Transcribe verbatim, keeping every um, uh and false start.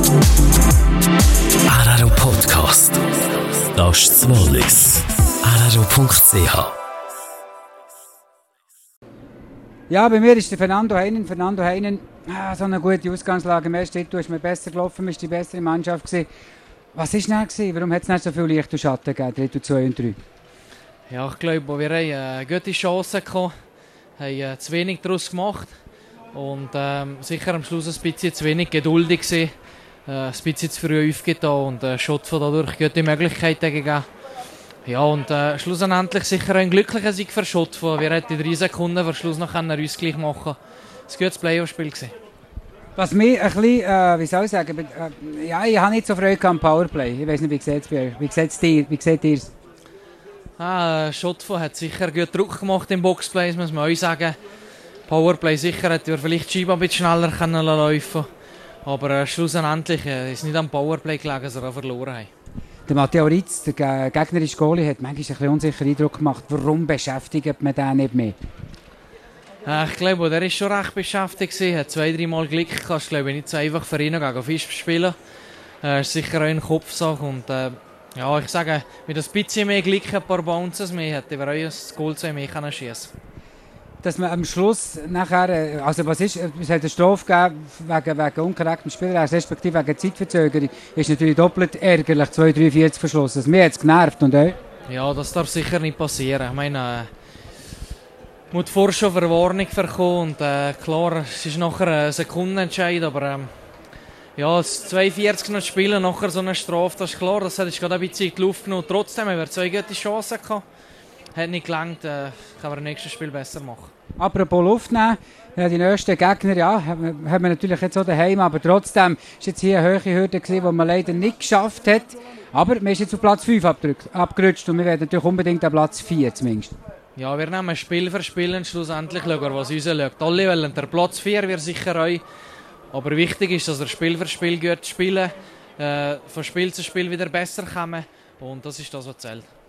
Araro Podcast. Das ist das Wallis. araro punkt c h. Ja, bei mir ist der Fernando Heinen. Fernando Heinen, ah, so eine gute Ausgangslage. Im ersten Drittel ist mir besser gelaufen, ist die bessere Mannschaft gewesen. Was war denn gewesen? Warum hat es nicht so viel Licht und Schatten gegeben, Drittel zwei und drei? Ja, ich glaube, wir haben eine gute Chance gehabt, haben zu wenig daraus gemacht und ähm, sicher am Schluss ein bisschen zu wenig geduldig gewesen, äh, ein bisschen zu früh aufgetan und einen Shot von dadurch gute Möglichkeiten gegeben. Ja, und äh, schlussendlich sicher ein glücklicher Sieg für Schott. Wir hätten in drei Sekunden vor Schluss noch einen Ausgleich machen können. Es war ein gutes Playoff-Spiel. Was mich ein bisschen, äh, wie soll ich sagen, äh, ja, ich habe nicht so Freude am Powerplay. Ich weiß nicht, wie sieht es bei euch? Wie seht ihr Wie seht ihr es? Ah, Schottfo hat sicher gut Druck gemacht im Boxplay, muss man euch sagen. Powerplay sicher hätte wir vielleicht die Scheibe ein bisschen schneller können laufen. Aber äh, schlussendlich äh, ist es nicht am Powerplay gelegen, sondern verloren haben. Der Matteo Ritz, der gegnerische Goalie, hat manchmal ein bisschen unsicheren Eindruck gemacht. Warum beschäftigt man den nicht mehr? Äh, ich glaube, der war schon recht beschäftigt. Er hat zwei, drei Mal Glück gehabt. Es ist, glaube ich, nicht so einfach für ihn gegen Fisch spielen. Es äh, ist sicher auch eine Kopfsache. Und, äh, ja, ich sage, mit ein bisschen mehr Glück, ein paar Bounces mehr, hätte wir auch ein Goal zwei mehr schießen können. Dass man am Schluss nachher, also was ist, es hat eine Strafe gegeben wegen, wegen unkorrektem Spielrecht, respektive wegen Zeitverzögerung, ist natürlich doppelt ärgerlich, zwei Komma dreiundvierzig verschlossen. Mir hat es genervt, und euch? Ja, das darf sicher nicht passieren. Ich meine, äh, muss vorher schon Verwarnung verkommen und äh, klar, es ist nachher ein Sekundenentscheid, aber ähm, ja, zweiundvierzig noch spielen, nachher so eine Strafe, das ist klar, das hat gerade ein bisschen in die Luft genommen. Trotzdem haben wir zwei gute Chancen gehabt. Hat nicht gelangt, äh, kann man im nächsten Spiel besser machen. Apropos Luft nehmen, ja, die nächsten Gegner, ja, haben wir natürlich jetzt auch daheim, aber trotzdem war jetzt hier eine hohe Hürde gewesen, die man leider nicht geschafft hat. Aber man ist jetzt auf Platz fünf abgerutscht und wir werden natürlich unbedingt an Platz vier zumindest. Ja, wir nehmen Spiel für Spiel und schlussendlich schauen wir, was uns schaut. Alle wollen der Platz vier, wir sicher auch. Aber wichtig ist, dass wir Spiel für Spiel gut spielen, äh, von Spiel zu Spiel wieder besser kommen und das ist das, was zählt.